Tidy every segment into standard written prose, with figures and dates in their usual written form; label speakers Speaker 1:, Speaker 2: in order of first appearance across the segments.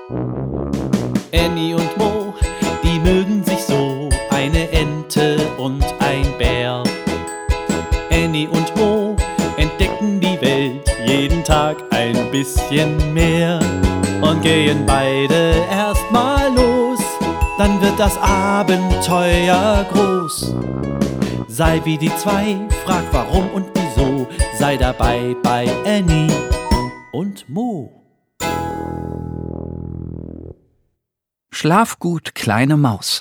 Speaker 1: Annie und Mo, die mögen sich so, eine Ente und ein Bär. Annie und Mo entdecken die Welt jeden Tag ein bisschen mehr und gehen beide erstmal los, dann wird das Abenteuer groß. Sei wie die zwei, frag warum und wieso, sei dabei bei Annie und Mo.
Speaker 2: Schlaf gut, kleine Maus.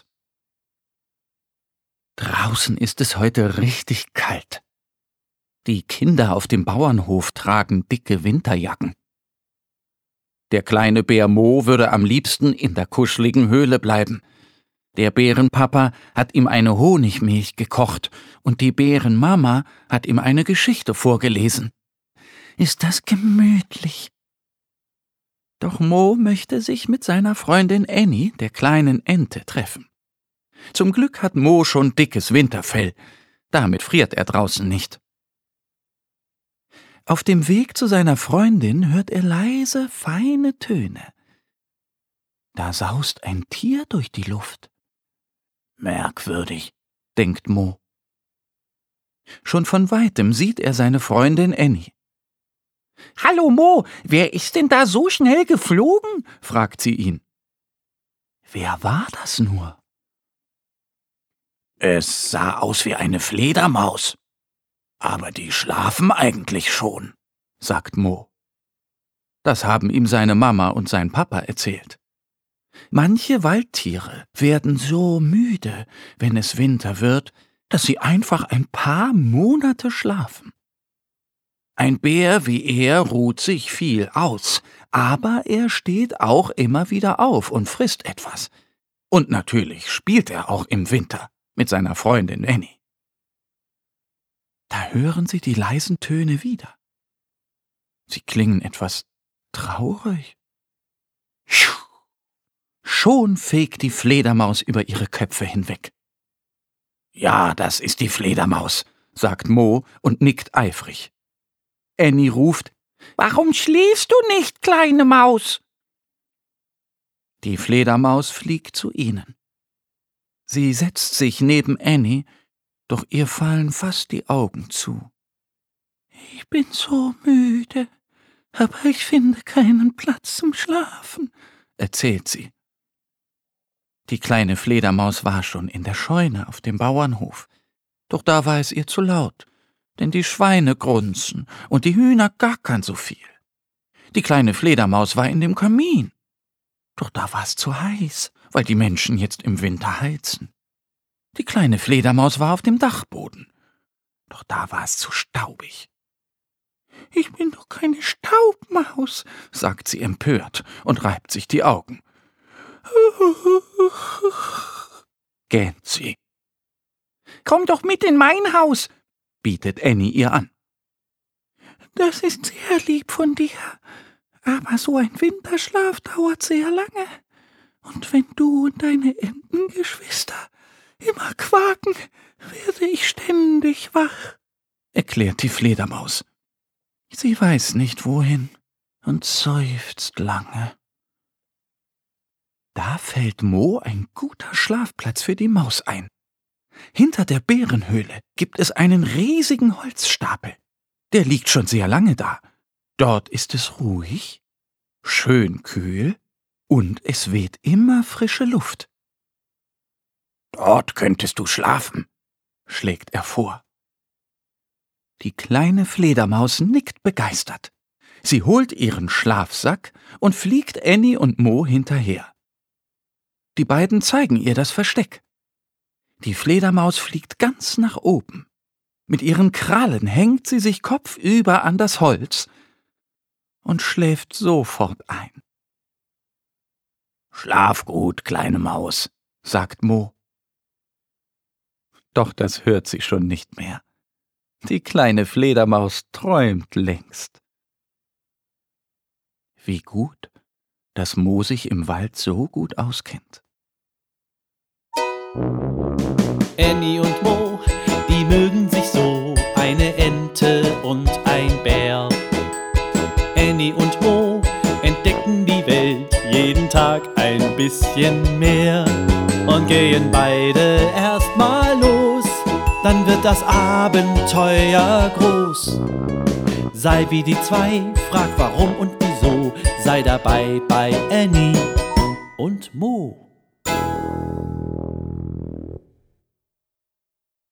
Speaker 2: Draußen ist es heute richtig kalt. Die Kinder auf dem Bauernhof tragen dicke Winterjacken. Der kleine Bär Mo würde am liebsten in der kuscheligen Höhle bleiben. Der Bärenpapa hat ihm eine Honigmilch gekocht und die Bärenmama hat ihm eine Geschichte vorgelesen. Ist das gemütlich? Doch Mo möchte sich mit seiner Freundin Annie, der kleinen Ente, treffen. Zum Glück hat Mo schon dickes Winterfell. Damit friert er draußen nicht. Auf dem Weg zu seiner Freundin hört er leise, feine Töne. Da saust ein Tier durch die Luft. Merkwürdig, denkt Mo. Schon von weitem sieht er seine Freundin Annie. »Hallo Mo, wer ist denn da so schnell geflogen?« fragt sie ihn. »Wer war das nur?« »Es sah aus wie eine Fledermaus. Aber die schlafen eigentlich schon«, sagt Mo. Das haben ihm seine Mama und sein Papa erzählt. Manche Waldtiere werden so müde, wenn es Winter wird, dass sie einfach ein paar Monate schlafen. Ein Bär wie er ruht sich viel aus, aber er steht auch immer wieder auf und frisst etwas. Und natürlich spielt er auch im Winter mit seiner Freundin Annie. Da hören sie die leisen Töne wieder. Sie klingen etwas traurig. Schon fegt die Fledermaus über ihre Köpfe hinweg. »Ja, das ist die Fledermaus«, sagt Mo und nickt eifrig. Annie ruft, »Warum schläfst du nicht, kleine Maus?« Die Fledermaus fliegt zu ihnen. Sie setzt sich neben Annie, doch ihr fallen fast die Augen zu. »Ich bin so müde, aber ich finde keinen Platz zum Schlafen«, erzählt sie. Die kleine Fledermaus war schon in der Scheune auf dem Bauernhof, doch da war es ihr zu laut, denn die Schweine grunzen und die Hühner gackern so viel. Die kleine Fledermaus war in dem Kamin, doch da war es zu heiß, weil die Menschen jetzt im Winter heizen. Die kleine Fledermaus war auf dem Dachboden, doch da war es zu staubig. »Ich bin doch keine Staubmaus«, sagt sie empört und reibt sich die Augen. Gähnt sie. »Komm doch mit in mein Haus«, bietet Annie ihr an. »Das ist sehr lieb von dir, aber so ein Winterschlaf dauert sehr lange. Und wenn du und deine Entengeschwister immer quaken, werde ich ständig wach«, erklärt die Fledermaus. Sie weiß nicht wohin und seufzt lange. Da fällt Mo ein guter Schlafplatz für die Maus ein. Hinter der Bärenhöhle gibt es einen riesigen Holzstapel. Der liegt schon sehr lange da. Dort ist es ruhig, schön kühl und es weht immer frische Luft. »Dort könntest du schlafen«, schlägt er vor. Die kleine Fledermaus nickt begeistert. Sie holt ihren Schlafsack und fliegt Annie und Mo hinterher. Die beiden zeigen ihr das Versteck. Die Fledermaus fliegt ganz nach oben. Mit ihren Krallen hängt sie sich kopfüber an das Holz und schläft sofort ein. »Schlaf gut, kleine Maus«, sagt Mo. Doch das hört sie schon nicht mehr. Die kleine Fledermaus träumt längst. Wie gut, dass Mo sich im Wald so gut auskennt.
Speaker 1: Annie und Mo, die mögen sich so, eine Ente und ein Bär. Annie und Mo entdecken die Welt jeden Tag ein bisschen mehr. Und gehen beide erstmal los, dann wird das Abenteuer groß. Sei wie die zwei, frag warum und wieso, sei dabei bei Annie und Mo.